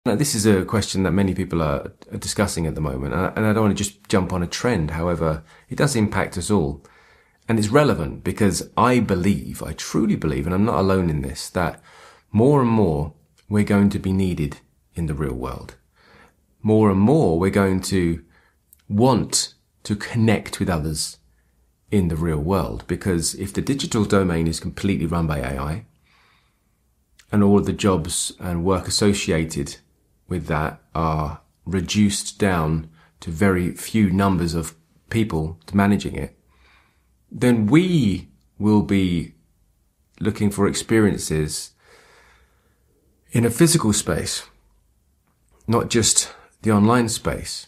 Now, this is a question that many people are discussing at the moment, and I don't want to just jump on a trend. However, it does impact us all. And it's relevant because I truly believe, and I'm not alone in this, that more and more we're going to be needed in the real world. More and more we're going to want to connect with others in the real world, because if the digital domain is completely run by AI and all of the jobs and work associated with that are reduced down to very few numbers of people managing it, then we will be looking for experiences in a physical space, not just the online space.